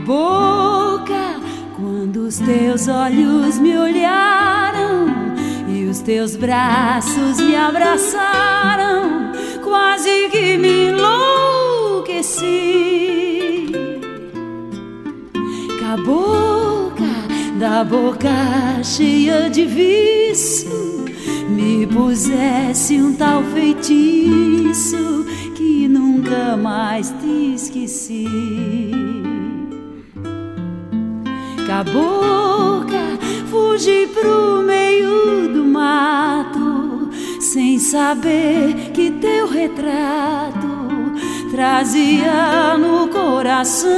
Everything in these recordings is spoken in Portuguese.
boca, quando os teus olhos me olharam e os teus braços me abraçaram, quase que me enlouqueci. Com a boca, da boca cheia de vício, me pusesse um tal feitiço que nunca mais te esqueci. Com a boca fugi pro meio do mato, sem saber que teu retrato trazia no coração.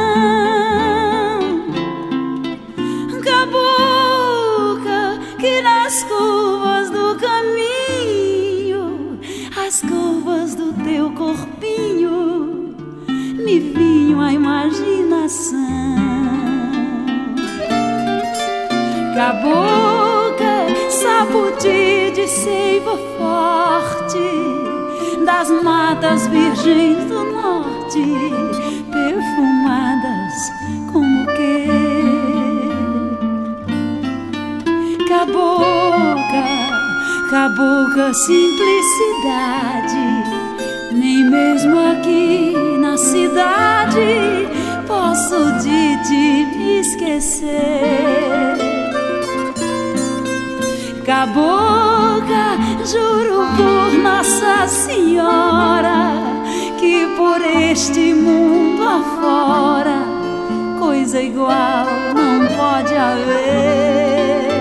Com a boca que nas curvas do caminho, as curvas do teu corpinho, me vinha a imaginação. Com a boca saputi de seiva forte das matas virgens do norte, perfumadas como que. Com a boca simplicidade, nem mesmo aqui na cidade posso de te esquecer. Com a boca juro por Nossa Senhora que por este mundo afora coisa igual não pode haver.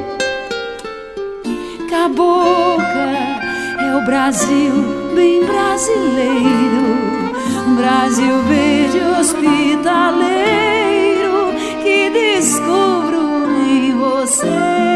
Com a boca é o Brasil bem brasileiro, um Brasil verde hospitaleiro que descubro em você.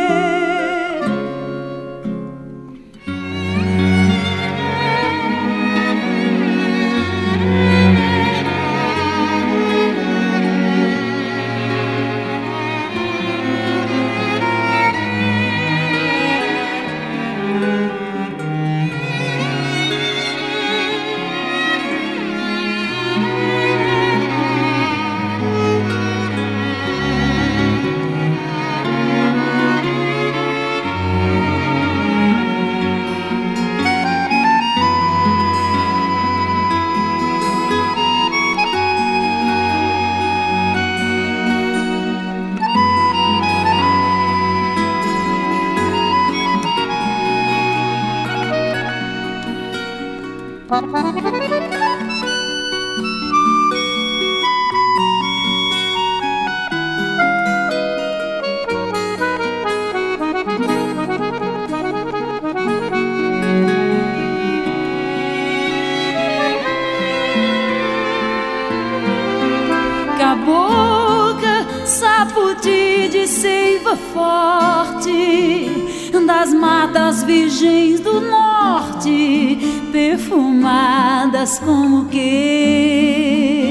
Com a boca saputi de seiva forte das matas virgens do norte, perfumadas como que.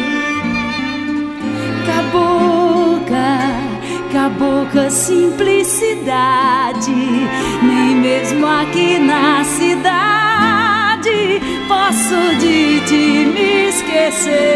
Com a boca simplicidade, nem mesmo aqui na cidade posso de te me esquecer.